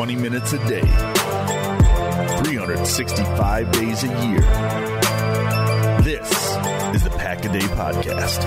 20 minutes a day, 365 days a year. This is the Pack a Day Podcast.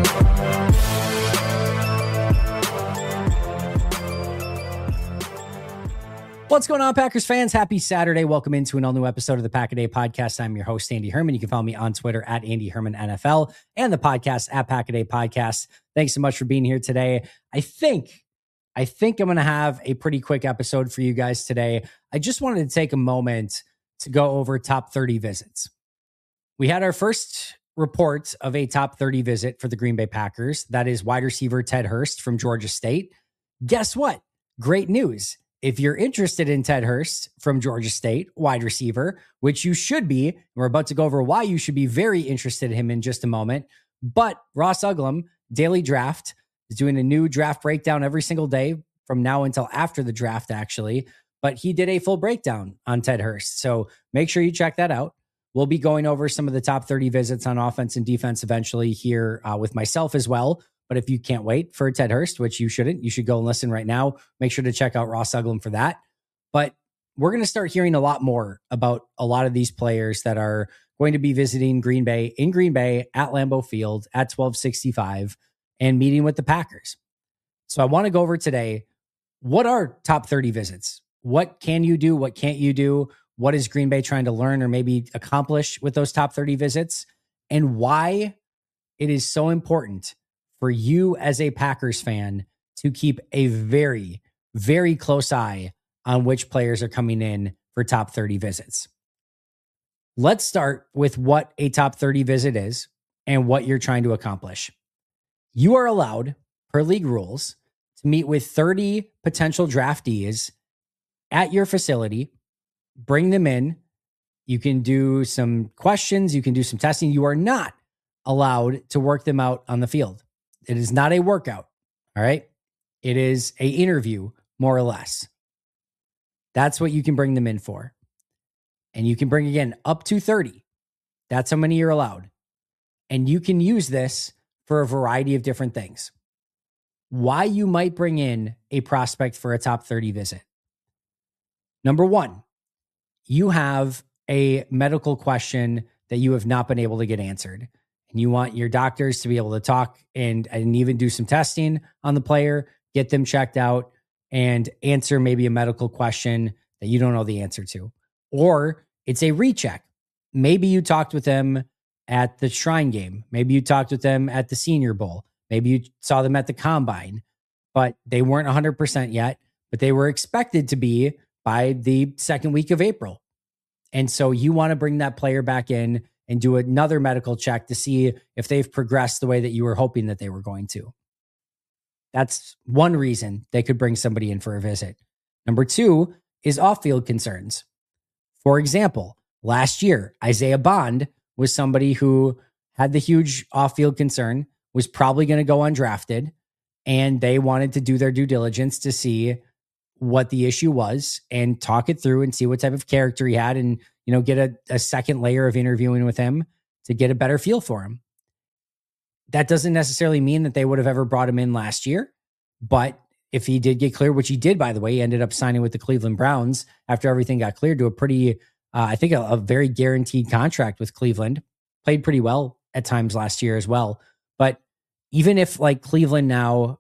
What's going on, Packers fans? Happy Saturday. Welcome into an all-new episode of the Pack a Day Podcast. I'm your host, Andy Herman. You can follow me on Twitter at Andy Herman NFL and the podcast at Pack a Day Podcast. Thanks so much for being here today. I think I'm going to have a pretty quick episode for you guys today. I just wanted to take a moment to go over top 30 visits. We had our first report of a top 30 visit for the Green Bay Packers. That is wide receiver Ted Hurst from Georgia State. Guess what? Great news. If you're interested in Ted Hurst from Georgia State, wide receiver, which you should be, we're about to go over why you should be very interested in him in just a moment. But Ross Uglum, Daily Draft, is doing a new draft breakdown every single day from now until after the draft, actually. But he did a full breakdown on Ted Hurst. So make sure you check that out. We'll be going over some of the top 30 visits on offense and defense eventually here with myself as well. But if you can't wait for Ted Hurst, which you shouldn't, you should go and listen right now. Make sure to check out Ross Uglum for that. But we're going to start hearing a lot more about a lot of these players that are going to be visiting Green Bay at Lambeau Field at 1265 and meeting with the Packers. So I want to go over today, what are top 30 visits? What can you do? What can't you do? What is Green Bay trying to learn or maybe accomplish with those top 30 visits? And why it is so important for you as a Packers fan to keep a very, very close eye on which players are coming in for top 30 visits. Let's start with what a top 30 visit is and what you're trying to accomplish. You are allowed, per league rules, to meet with 30 potential draftees at your facility, bring them in. You can do some questions, you can do some testing. You are not allowed to work them out on the field. It is not a workout, all right? It is an interview, more or less. That's what you can bring them in for. And you can bring, again, up to 30. That's how many you're allowed. And you can use this for a variety of different things. Why you might bring in a prospect for a top 30 visit. Number one, you have a medical question that you have not been able to get answered. And you want your doctors to be able to talk and even do some testing on the player, get them checked out, and answer maybe a medical question that you don't know the answer to. Or it's a recheck. Maybe you talked with them at the Shrine Game. Maybe you talked with them at the Senior Bowl. Maybe you saw them at the Combine, but they weren't 100% yet, but they were expected to be by the second week of April. And so you want to bring that player back in and do another medical check to see if they've progressed the way that you were hoping that they were going to. That's one reason they could bring somebody in for a visit. Number two is off-field concerns. For example, last year, Isaiah Bond was somebody who had the huge off-field concern, was probably going to go undrafted, and they wanted to do their due diligence to see what the issue was and talk it through and see what type of character he had and, get a second layer of interviewing with him to get a better feel for him. That doesn't necessarily mean that they would have ever brought him in last year, but if he did get cleared, which he did, by the way, he ended up signing with the Cleveland Browns after everything got cleared to a pretty, I think a very guaranteed contract with Cleveland. Played pretty well at times last year as well. But even if like Cleveland now,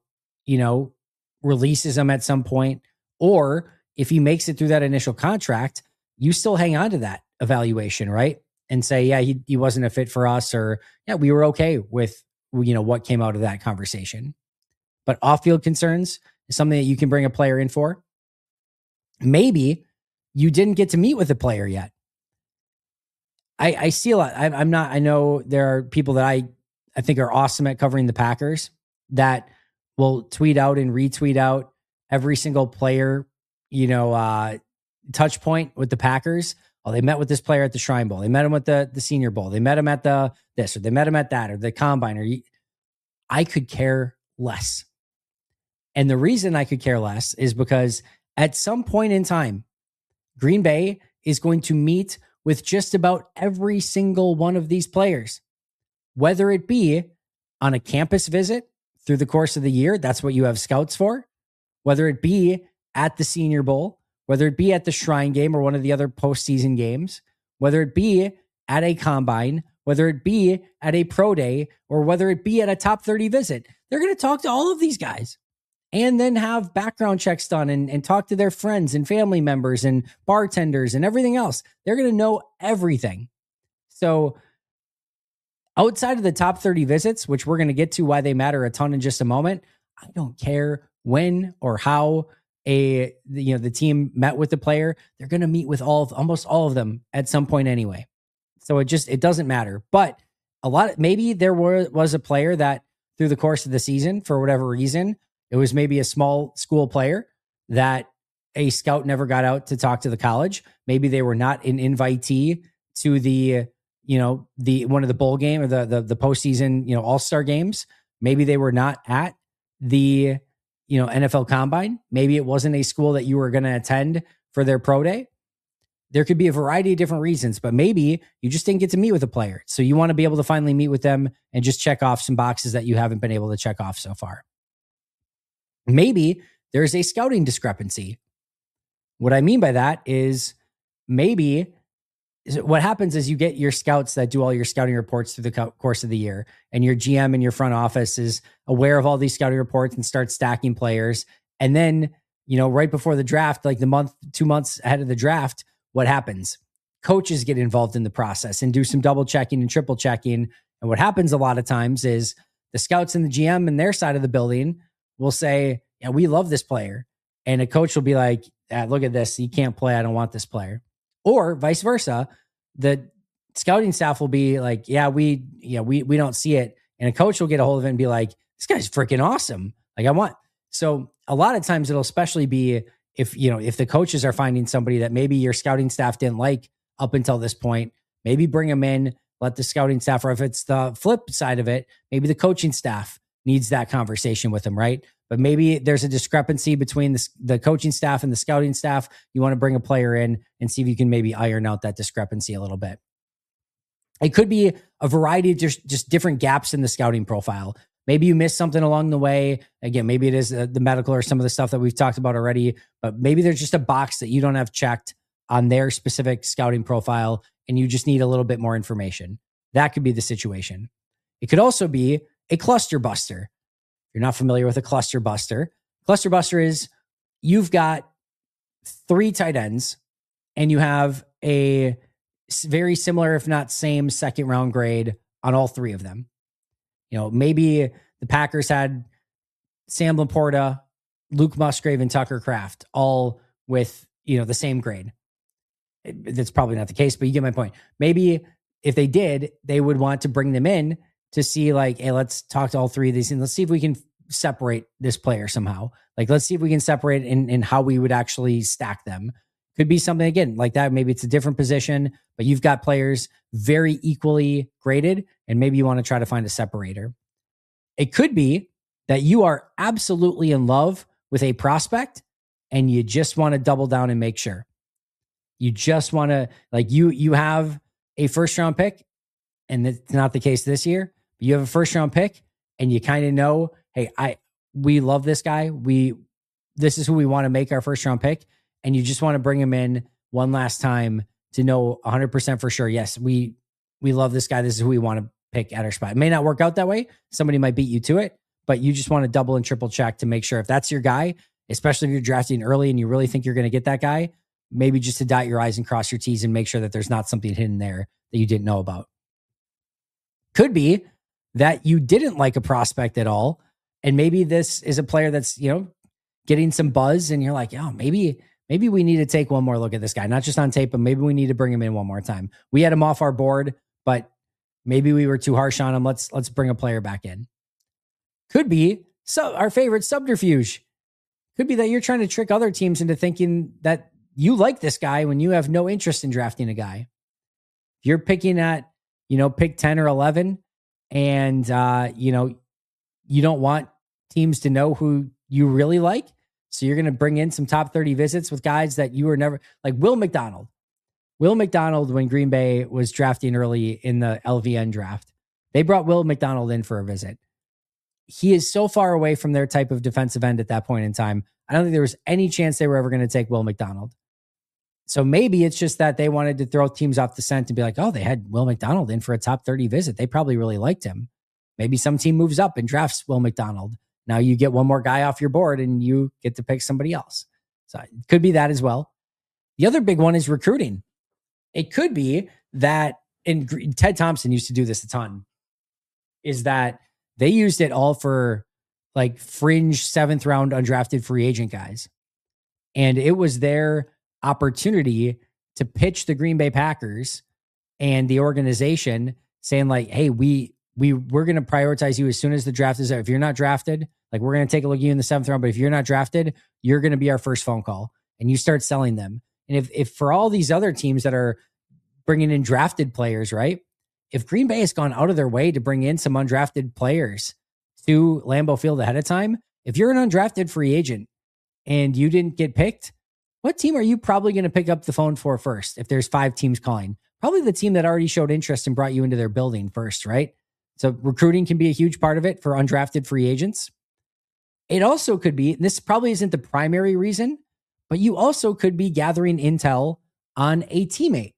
releases him at some point, or if he makes it through that initial contract, you still hang on to that evaluation, right? And say, yeah, he wasn't a fit for us, or yeah, we were okay with, what came out of that conversation. But off-field concerns is something that you can bring a player in for. Maybe you didn't get to meet with a player yet. I see a lot. I know there are people that I think are awesome at covering the Packers that will tweet out and retweet out every single player, touch point with the Packers. Oh, they met with this player at the Shrine Bowl. They met him at the Senior Bowl. They met him at the this, or they met him at that, or the Combine. I could care less. And the reason I could care less is because at some point in time, Green Bay is going to meet with just about every single one of these players, whether it be on a campus visit through the course of the year. That's what you have scouts for. Whether it be at the Senior Bowl, whether it be at the Shrine Game or one of the other postseason games, whether it be at a combine, whether it be at a pro day, or whether it be at a top 30 visit. They're going to talk to all of these guys and then have background checks done and talk to their friends and family members and bartenders and everything else. They're going to know everything. So outside of the top 30 visits, which we're going to get to why they matter a ton in just a moment, I don't care when or how the team met with the player. They're going to meet with almost all of them at some point anyway. So it doesn't matter. But maybe there was a player that through the course of the season, for whatever reason, it was maybe a small school player that a scout never got out to talk to the college. Maybe they were not an invitee to the one of the bowl game or the postseason, all-star games. Maybe they were not at the, NFL combine. Maybe it wasn't a school that you were going to attend for their pro day. There could be a variety of different reasons, but maybe you just didn't get to meet with a player. So you want to be able to finally meet with them and just check off some boxes that you haven't been able to check off so far. Maybe there's a scouting discrepancy. What I mean by that is maybe what happens is you get your scouts that do all your scouting reports through the course of the year, and your GM in your front office is aware of all these scouting reports and starts stacking players. And then, right before the draft, like 2 months ahead of the draft, what happens? Coaches get involved in the process and do some double checking and triple checking. And what happens a lot of times is the scouts and the GM in their side of the building will say, yeah, we love this player. And a coach will be like, look at this. He can't play. I don't want this player. Or vice versa. The scouting staff will be like, we don't see it. And a coach will get a hold of it and be like, this guy's freaking awesome. So a lot of times it'll especially be if the coaches are finding somebody that maybe your scouting staff didn't like up until this point, maybe bring them in, let the scouting staff, or if it's the flip side of it, maybe the coaching staff needs that conversation with them, right? But maybe there's a discrepancy between the coaching staff and the scouting staff. You want to bring a player in and see if you can maybe iron out that discrepancy a little bit. It could be a variety of just different gaps in the scouting profile. Maybe you missed something along the way. Again, maybe it is the medical or some of the stuff that we've talked about already, but maybe there's just a box that you don't have checked on their specific scouting profile and you just need a little bit more information. That could be the situation. It could also be a cluster buster. If you're not familiar with a cluster buster is you've got 3 tight ends and you have a very similar, if not same, second round grade on all 3 of them. Maybe the Packers had Sam Laporta, Luke Musgrave, and Tucker Kraft all with, the same grade. That's probably not the case, but you get my point. Maybe if they did, they would want to bring them in to see like, hey, let's talk to all 3 of these and let's see if we can separate this player somehow. Like, let's see if we can separate in how we would actually stack them. Could be something, again, like that. Maybe it's a different position, but you've got players very equally graded, and maybe you want to try to find a separator. It could be that you are absolutely in love with a prospect, and you just want to double down and make sure. You just want to, like, you have a first-round pick, and it's not the case this year, but you have a first-round pick, and you kind of know, hey, we love this guy. This is who we want to make our first-round pick. And you just want to bring him in one last time to know 100% for sure. Yes, we love this guy. This is who we want to pick at our spot. It may not work out that way. Somebody might beat you to it, but you just want to double and triple check to make sure if that's your guy, especially if you're drafting early and you really think you're going to get that guy, maybe just to dot your I's and cross your T's and make sure that there's not something hidden there that you didn't know about. Could be that you didn't like a prospect at all. And maybe this is a player that's, getting some buzz and you're like, oh, maybe we need to take one more look at this guy, not just on tape, but maybe we need to bring him in one more time. We had him off our board, but maybe we were too harsh on him. Let's bring a player back in. Could be our favorite subterfuge. Could be that you're trying to trick other teams into thinking that you like this guy when you have no interest in drafting a guy. If you're picking at, pick 10 or 11 and, you don't want teams to know who you really like. So you're going to bring in some top 30 visits with guys that you were never, like Will McDonald. Will McDonald, when Green Bay was drafting early in the LVN draft, they brought Will McDonald in for a visit. he is so far away from their type of defensive end at that point in time. I don't think there was any chance they were ever going to take Will McDonald. So maybe it's just that they wanted to throw teams off the scent and be like, oh, they had Will McDonald in for a top 30 visit. They probably really liked him. Maybe some team moves up and drafts Will McDonald. Now you get one more guy off your board and you get to pick somebody else. So it could be that as well. The other big one is recruiting. It could be that, and Ted Thompson used to do this a ton, is that they used it all for like fringe 7th round undrafted free agent guys. And it was their opportunity to pitch the Green Bay Packers and the organization saying like, hey, we're going to prioritize you as soon as the draft is out. If you're not drafted, like we're going to take a look at you in the 7th round, but if you're not drafted, you're going to be our first phone call. And you start selling them. And if for all these other teams that are bringing in drafted players, right? If Green Bay has gone out of their way to bring in some undrafted players to Lambeau Field ahead of time, if you're an undrafted free agent and you didn't get picked, what team are you probably going to pick up the phone for first? If there's 5 teams calling, probably the team that already showed interest and brought you into their building first, right? So recruiting can be a huge part of it for undrafted free agents. It also could be, and this probably isn't the primary reason, but you also could be gathering intel on a teammate.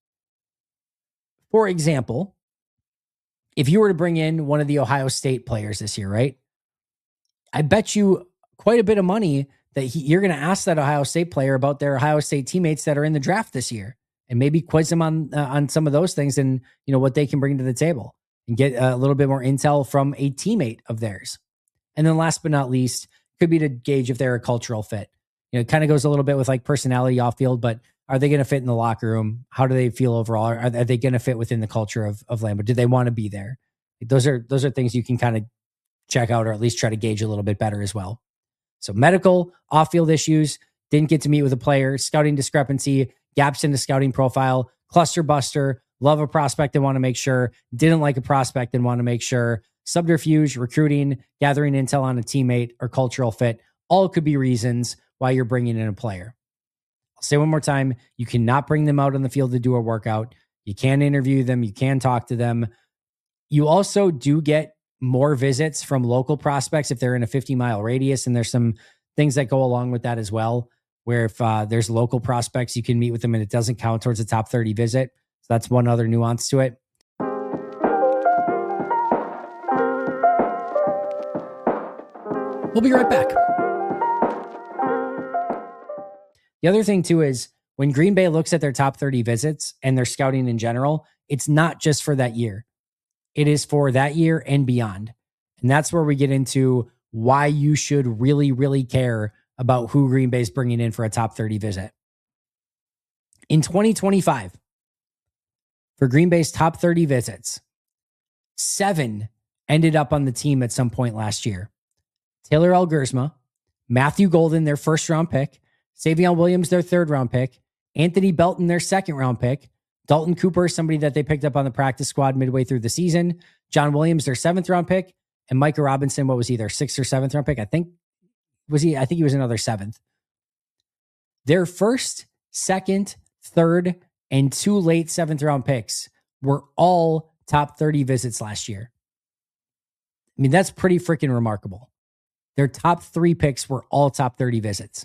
For example, if you were to bring in one of the Ohio State players this year, right? I bet you quite a bit of money that you're going to ask that Ohio State player about their Ohio State teammates that are in the draft this year, and maybe quiz them on some of those things and what they can bring to the table, and get a little bit more intel from a teammate of theirs. And then last but not least, could be to gauge if they're a cultural fit. It kind of goes a little bit with like personality off field, but are they going to fit in the locker room? How do they feel overall? Are they going to fit within the culture of Lambeau? Do they want to be there? Those are things you can kind of check out, or at least try to gauge a little bit better as well. So medical, off-field issues, didn't get to meet with a player, scouting discrepancy, gaps in the scouting profile, cluster buster, love a prospect and want to make sure, didn't like a prospect and want to make sure, subterfuge, recruiting, gathering intel on a teammate, or cultural fit, all could be reasons why you're bringing in a player. I'll say one more time, you cannot bring them out on the field to do a workout. You can interview them. You can talk to them. You also do get more visits from local prospects if they're in a 50-mile radius, and there's some things that go along with that as well, where if there's local prospects, you can meet with them and it doesn't count towards a top 30 visit. So that's one other nuance to it. We'll be right back. The other thing too is when Green Bay looks at their top 30 visits and their scouting in general, it's not just for that year. It is for that year and beyond. And that's where we get into why you should really, really care about who Green Bay is bringing in for a top 30 visit. In 2025, for Green Bay's top 30 visits, 7 ended up on the team at some point last year. Taylor Elgersma, Matthew Golden, their 1st-round pick, Savion Williams, their 3rd-round pick, Anthony Belton, their 2nd-round pick, Dalton Cooper, somebody that they picked up on the practice squad midway through the season, John Williams, their 7th-round pick, and Micah Robinson, what was he, their 6th or 7th-round pick? I think he was another 7th. Their 1st, 2nd, 3rd, and 2 late 7th-round picks were all top 30 visits last year. I mean, that's pretty freaking remarkable. Their top 3 picks were all top 30 visits.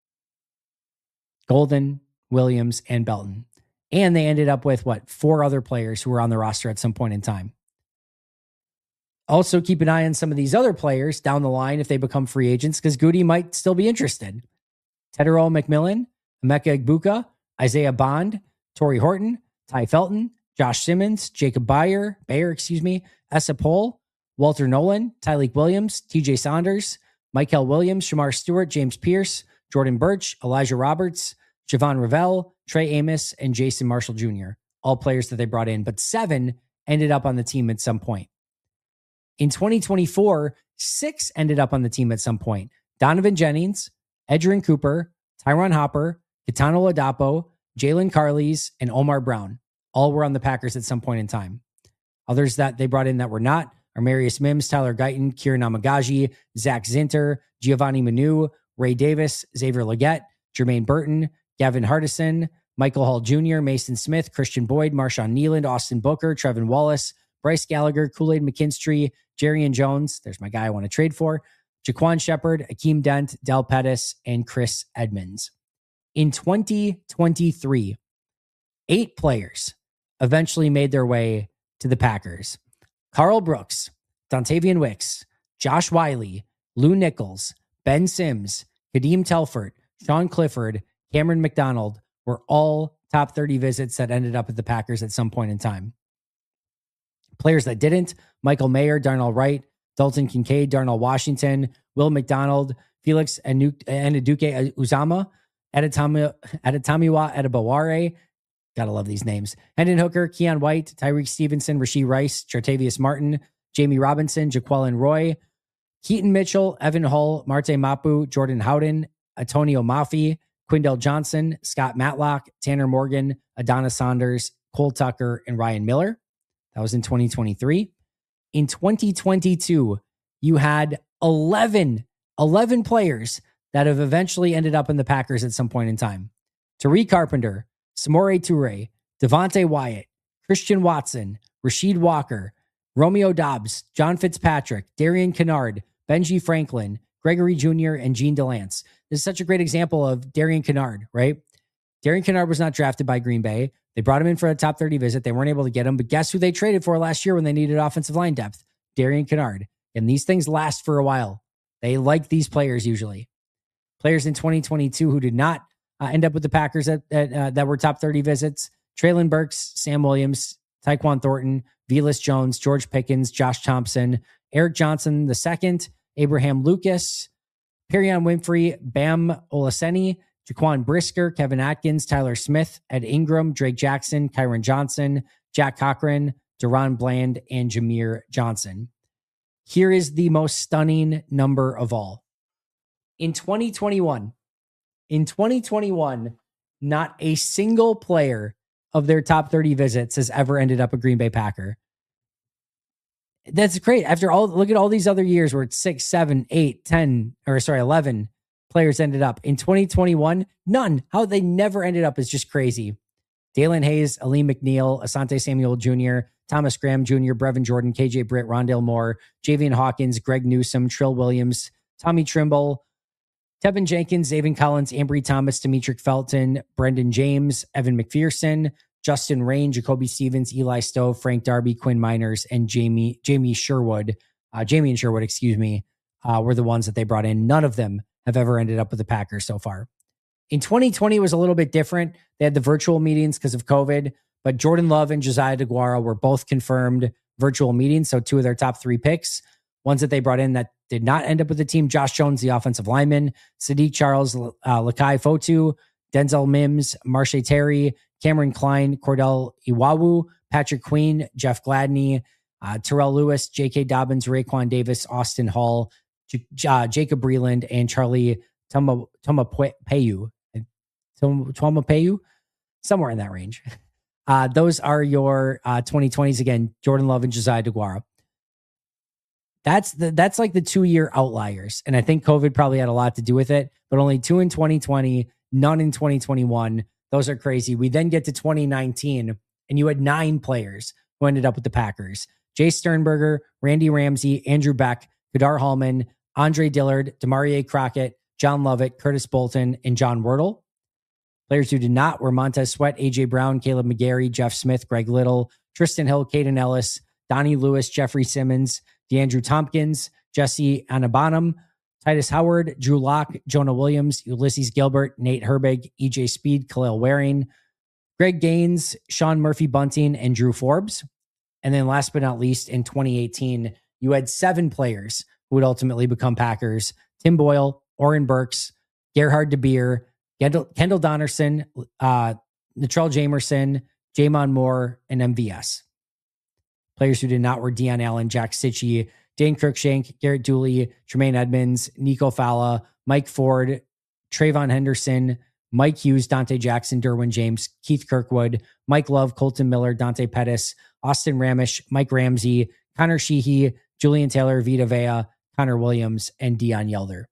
Golden, Williams, and Belton. And they ended up with 4 other players who were on the roster at some point in time. Also keep an eye on some of these other players down the line if they become free agents, because Goody might still be interested. Tedero McMillan, Emeka Egbuka, Isaiah Bond, Torrey Horton, Ty Felton, Josh Simmons, Jacob Bayer, Essa Pohl, Walter Nolan, Tyleek Williams, TJ Saunders, Michael Williams, Shamar Stewart, James Pierce, Jordan Birch, Elijah Roberts, Javon Ravel, Trey Amos, and Jason Marshall Jr., all players that they brought in, but 7 ended up on the team at some point. In 2024, 6 ended up on the team at some point. Donovan Jennings, Edgerrin Cooper, Tyron Hopper, Kitano Ladapo, Jalen Carleys, and Omar Brown. All were on the Packers at some point in time. Others that they brought in that were not are Marius Mims, Tyler Guyton, Kieran Amagaji, Zach Zinter, Giovanni Manu, Ray Davis, Xavier Legette, Jermaine Burton, Gavin Hardison, Michael Hall Jr., Mason Smith, Christian Boyd, Marshawn Nealand, Austin Booker, Trevin Wallace, Bryce Gallagher, Kool-Aid McKinstry, Jerrion Jones, there's my guy I want to trade for, Jaquan Shepard, Akeem Dent, Del Pettis, and Chris Edmonds. In 2023, 8 players eventually made their way to the Packers. Carl Brooks, Dontavian Wicks, Josh Wiley, Lou Nichols, Ben Sims, Kadeem Telfort, Sean Clifford, Cameron McDonald were all top 30 visits that ended up at the Packers at some point in time. Players that didn't: Michael Mayer, Darnell Wright, Dalton Kincaid, Darnell Washington, Will McDonald, Felix Anudike Uzama, Adetomiwa Adebaware. Gotta love these names. Hendon Hooker, Keon White, Tyreek Stevenson, Rashee Rice, Jartavius Martin, Jamie Robinson, Jaquelin Roy, Keaton Mitchell, Evan Hull, Marte Mapu, Jordan Howden, Antonio Mafi, Quindell Johnson, Scott Matlock, Tanner Morgan, Adonis Saunders, Cole Tucker, and Ryan Miller. That was in 2023. In 2022, you had 11 players that have eventually ended up in the Packers at some point in time. Tariq Carpenter, Samori Toure, Devontae Wyatt, Christian Watson, Rasheed Walker, Romeo Doubs, John Fitzpatrick, Darian Kennard, Benji Franklin, Gregory Jr., and Gene DeLance. This is such a great example of Darian Kennard, right? Darian Kennard was not drafted by Green Bay. They brought him in for a top 30 visit. They weren't able to get him, but guess who they traded for last year when they needed offensive line depth? Darian Kennard. And these things last for a while. They like these players usually. Players in 2022 who did not end up with the Packers that were top 30 visits: Treylon Burks, Sam Williams, Tyquan Thornton, Velus Jones, George Pickens, Josh Thompson, Eric Johnson II, Abraham Lucas, Perion Winfrey, Bam Olaseni, Jaquan Brisker, Kevin Atkins, Tyler Smith, Ed Ingram, Drake Jackson, Kyron Johnson, Jack Cochran, Deron Bland, and Jameer Johnson. Here is the most stunning number of all. In 2021, not a single player of their top 30 visits has ever ended up a Green Bay Packer. That's great. Look at all these other years where it's 6, 7, 8, 10, 11 players ended up. In 2021, none. How they never ended up is just crazy. Dalen Hayes, Aleem McNeil, Asante Samuel Jr., Thomas Graham Jr., Brevin Jordan, KJ Britt, Rondale Moore, Javian Hawkins, Greg Newsome, Trill Williams, Tommy Trimble, Tevin Jenkins, Zaven Collins, Ambry Thomas, Demetric Felton, Brendan James, Evan McPherson, Justin Rain, Jacoby Stevens, Eli Stove, Frank Darby, Quinn Miners, and Jamie and Sherwood, were the ones that they brought in. None of them have ever ended up with the Packers so far. In 2020, it was a little bit different. They had the virtual meetings because of COVID, but Jordan Love and Josiah DeGuara were both confirmed virtual meetings, so 2 of their top 3 picks. Ones that they brought in that did not end up with the team: Josh Jones, the offensive lineman, Sadiq Charles, Lakai Fotu, Denzel Mims, Marshe Terry, Cameron Klein, Cordell Iwawu, Patrick Queen, Jeff Gladney, Terrell Lewis, J.K. Dobbins, Raekwon Davis, Austin Hall, Jacob Breland, and Charlie Tumapeyu, somewhere in that range. Those are your 2020s. Again, Jordan Love and Josiah DeGuara. That's like the 2-year outliers. And I think COVID probably had a lot to do with it, but only 2 in 2020, none in 2021. Those are crazy. We then get to 2019 and you had 9 players who ended up with the Packers: Jay Sternberger, Randy Ramsey, Andrew Beck, Kadar Hallman, Andre Dillard, Demarie Crockett, John Lovett, Curtis Bolton, and John Wordle. Players who did not were Montez Sweat, AJ Brown, Caleb McGarry, Jeff Smith, Greg Little, Tristan Hill, Caden Ellis, Donnie Lewis, Jeffrey Simmons, DeAndrew Tompkins, Jesse Anabanam, Titus Howard, Drew Lock, Jonah Williams, Ulysses Gilbert, Nate Herbig, EJ Speed, Khalil Waring, Greg Gaines, Sean Murphy Bunting, and Drew Forbes. And then last but not least, in 2018, you had 7 players who would ultimately become Packers: Tim Boyle, Oren Burks, Gerhard DeBeer, Kendall Donnerson, Natrell Jamerson, Jamon Moore, and MVS. Players who did not were Deion Allen, Jack Sitchie, Dane Cruikshank, Garrett Dooley, Tremaine Edmonds, Nico Falla, Mike Ford, Trayvon Henderson, Mike Hughes, Dante Jackson, Derwin James, Keith Kirkwood, Mike Love, Colton Miller, Dante Pettis, Austin Ramish, Mike Ramsey, Connor Sheehy, Julian Taylor, Vita Vea, Connor Williams, and Dion Yelder.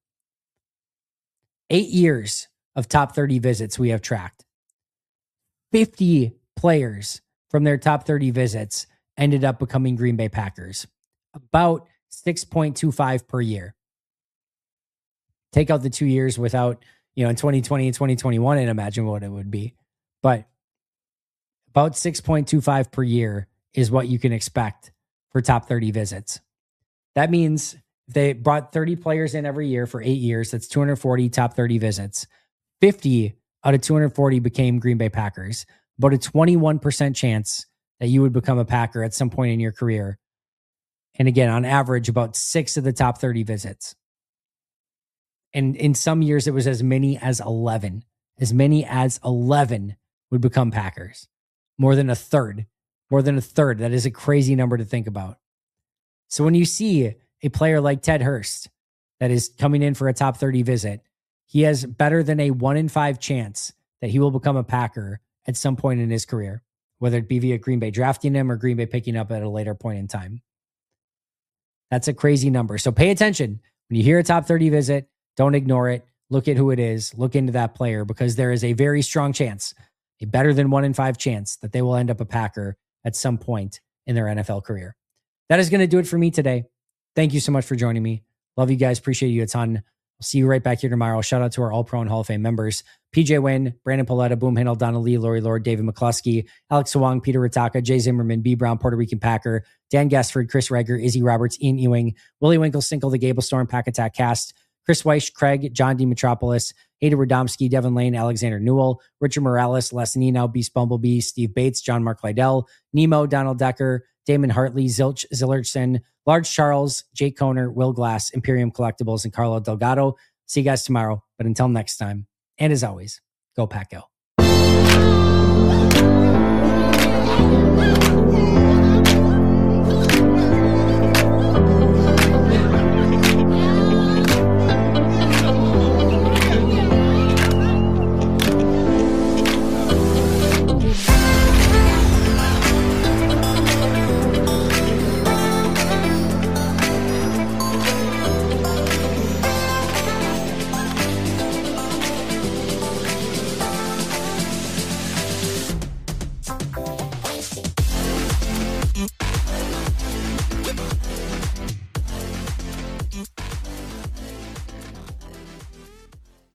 8 years of top 30 visits we have tracked. 50 players from their top 30 visits ended up becoming Green Bay Packers. About 6.25 per year. Take out the 2 years without, in 2020 and 2021, and imagine what it would be. But about 6.25 per year is what you can expect for top 30 visits. That means if they brought 30 players in every year for 8 years, that's 240 top 30 visits. 50 out of 240 became Green Bay Packers. About a 21% chance that you would become a Packer at some point in your career. And again, on average, about 6 of the top 30 visits. And in some years, it was as many as 11. As many as 11 would become Packers. More than a third. More than a third. That is a crazy number to think about. So when you see a player like Ted Hurst that is coming in for a top 30 visit, he has better than a 1 in 5 chance that he will become a Packer at some point in his career, whether it be via Green Bay drafting him or Green Bay picking up at a later point in time. That's a crazy number. So pay attention. When you hear a top 30 visit, don't ignore it. Look at who it is. Look into that player because there is a very strong chance, a better than 1 in 5 chance that they will end up a Packer at some point in their NFL career. That is going to do it for me today. Thank you so much for joining me. Love you guys. Appreciate you a ton. I'll see you right back here tomorrow. Shout out to our All-Pro and Hall of Fame members. PJ Wynn, Brandon Paletta, Boom Handle, Donna Lee, Lori Lord, David McCluskey, Alex Sawang, Peter Ritaka, Jay Zimmerman, B. Brown, Puerto Rican Packer, Dan Gassford, Chris Reger, Izzy Roberts, Ian Ewing, Willie Winkle, Sinkle, The Gable Storm, Pack Attack Cast, Chris Weiss, Craig, John D. Metropolis, Ada Radomski, Devin Lane, Alexander Newell, Richard Morales, Les Nino, Beast Bumblebee, Steve Bates, John Mark Lydell, Nemo, Donald Decker, Damon Hartley, Zilch Zillerson, Large Charles, Jake Koner, Will Glass, Imperium Collectibles, and Carlo Delgado. See you guys tomorrow. But until next time, and as always, go Pack Go.